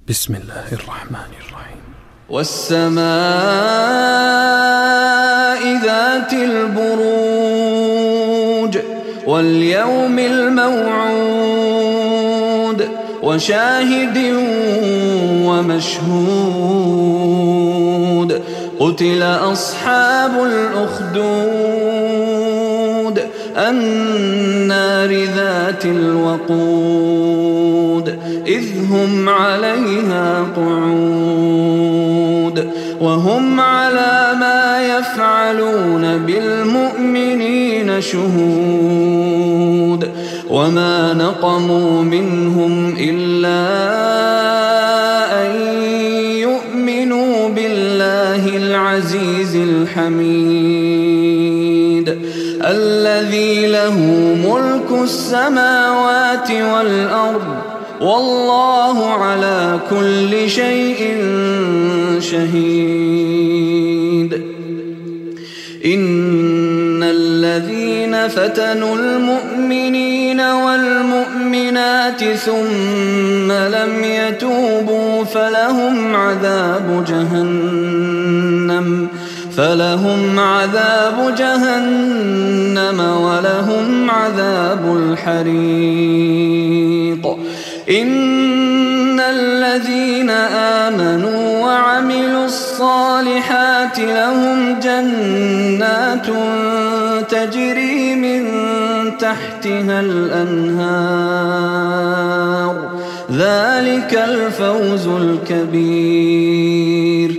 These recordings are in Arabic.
بسم الله الرحمن الرحيم. والسماء ذات البروج واليوم الموعود وشاهد ومشهود قتل أصحاب الأخدود النار ذات الوقود إذ هم عليها قعود وهم على ما يفعلون بالمؤمنين شهود وما نقموا منهم إلا أن يؤمنوا بالله العزيز الحميد الذي له ملك السماوات والأرض والله على كل شيء شهيد. إن الذين فتنوا المؤمنين والمؤمنات ثم لم يتوبوا فلهم عذاب جهنم ولهم عذاب الحريق. إن الذين آمنوا وعملوا الصالحات لهم جنات تجري من تحتها الأنهار ذلك الفوز الكبير.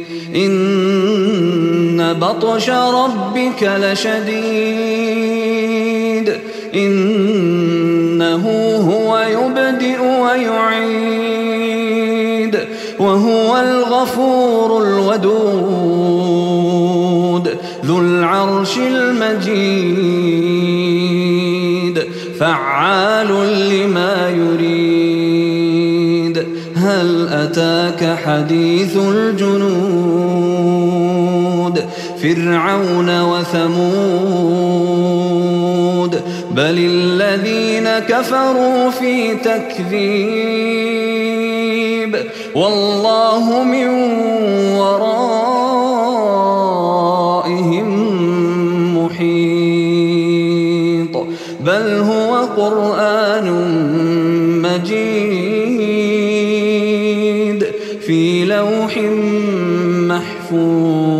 إن بطش ربك لشديد إنه هو يبدئ ويعيد وهو الغفور الودود ذو العرش المجيد فعال لما يريد. هل أتاك حديث الجنود فرعون وثمود بل الذين كفروا في تكذيب والله من ورائهم محيط بل هو قرآن مجيد في لوح محفوظ.